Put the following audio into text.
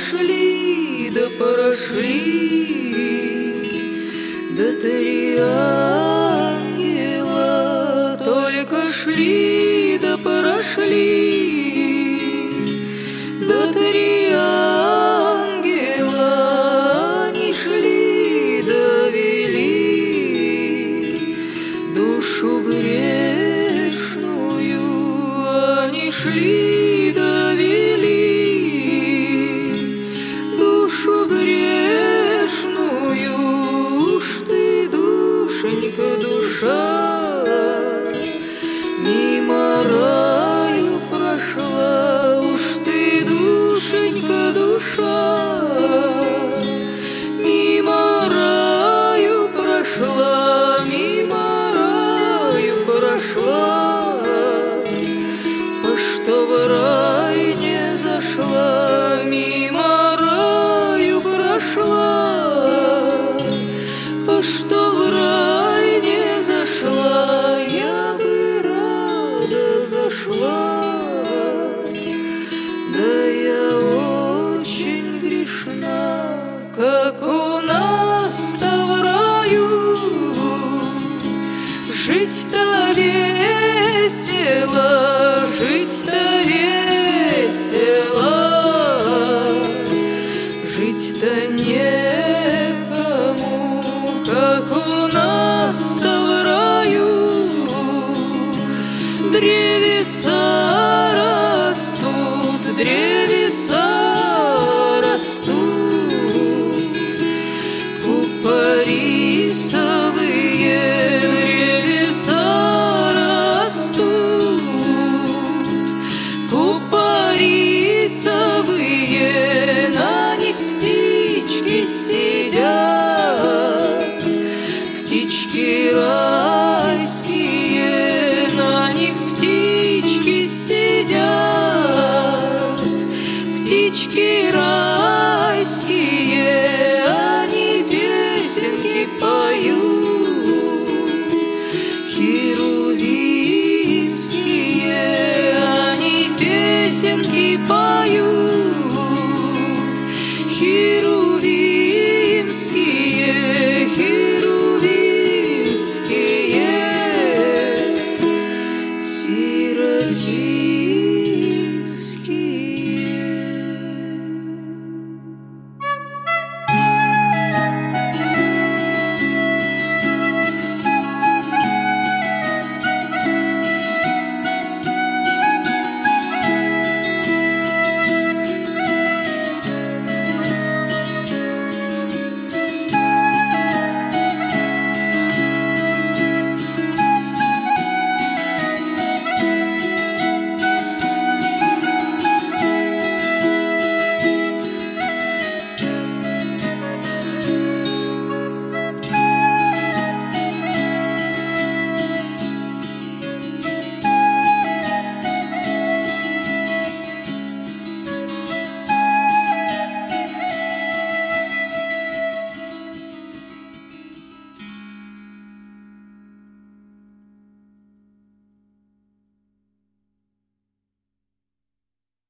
шли, да прошли, да три ангела только шли, да прошли, да три ангела они шли, да вели душу грешную, они шли, да вели душу грешную. Уж ты, душенька, душа, мимо раю прошла. Уж ты, душенька, душа, мимо раю прошла, мимо раю прошла. По что в рай не зашла, мимо раю прошла. По что в рай не зашла, я бы рада зашла. Да я очень грешна, как у нас-то в раю. Жить-то весело, жить-то весело, жить-то некому, как у нас-то в раю. Древеса растут, древеса растут, купорисовые древеса растут, купорисовые, на них птички сидят, птички райские, на них птички сидят, птички райские, они песенки поют, херувимские, они песенки поют.